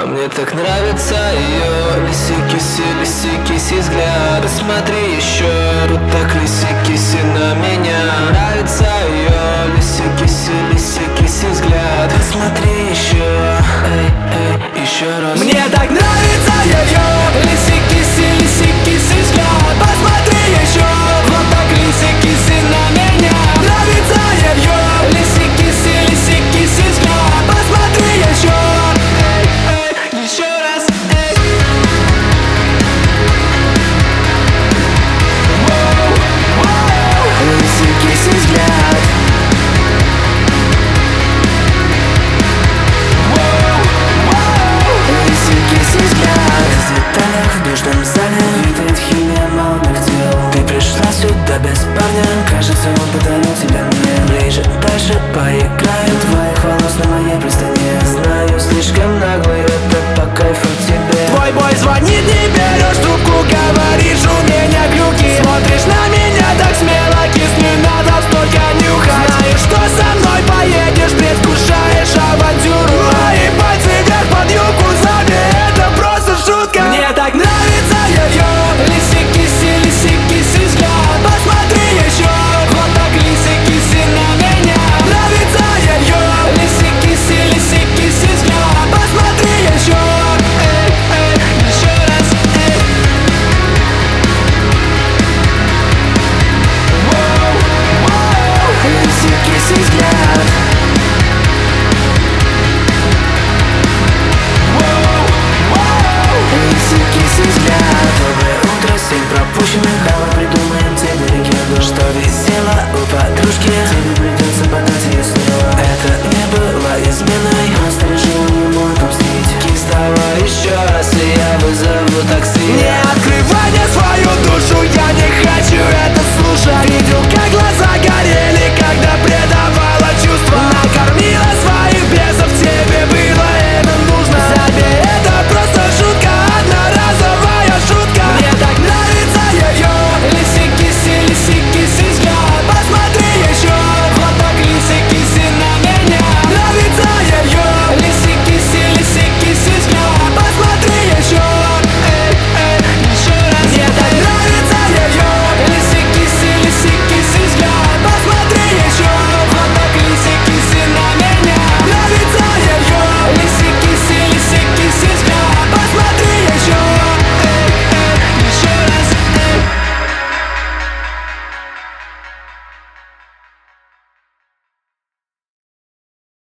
Мне так нравится ее лиси-киси взгляд. Посмотри еще, вот так лиси-киси на меня. Нравится ее лиси-киси взгляд. Посмотри еще, еще раз. Мне так нравится ее лиси-киси взгляд. Посмотри еще, вот так лиси-киси на меня. Нравится ее лиси-киси взгляд. Посмотри еще, еще раз. лиси-киси взгляд. Лиси-киси взгляд. В деталях, в каждом